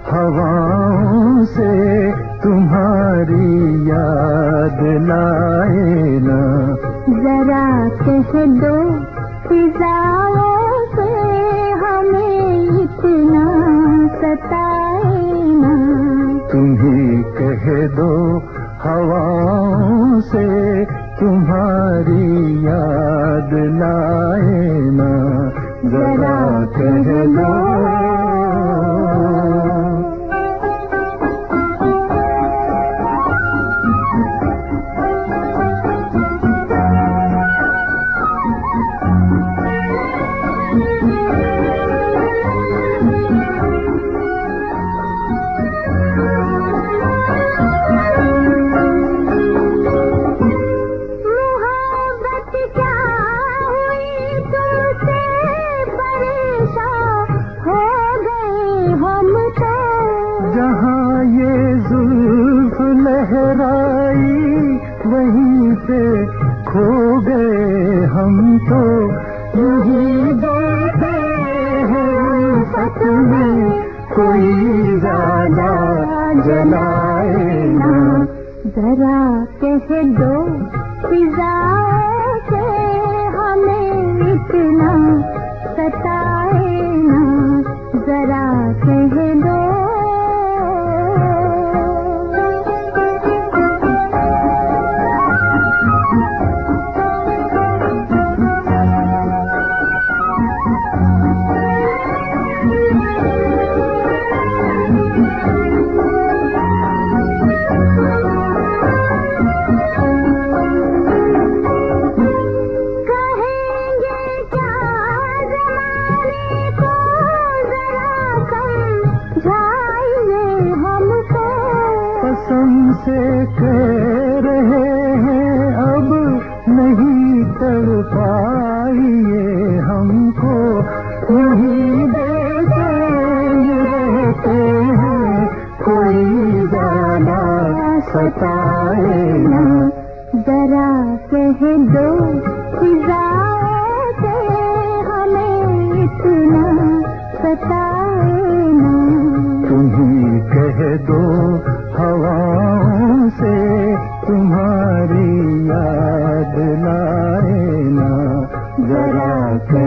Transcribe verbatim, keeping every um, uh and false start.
हवाओं से तुम्हारी याद लाए ना। जरा कह दो फिजाओं से हमें इतना सताए ना। तुम्ही कह दो हवाओं से तुम्हारी याद लाए ना। जरा कह दो। जहाँ ये जुल्फ लहराई वहीं पे खो गए हम तो। यही बोलते हैं सच में कोई ज्यादा जलाए ना। जरा कह दो फिजाओं से हमें इतना सताए ना। जरा कह दो। से कह रहे हैं अब नहीं कर पाइए हमको। नहीं देते रहते हैं कोई ज्यादा सताए ना। जरा कह दो फिजाओं से हमें इतना सताए ना। तुम्ही कह दो हवाओं से तुम्हारी याद लाए ना। जरा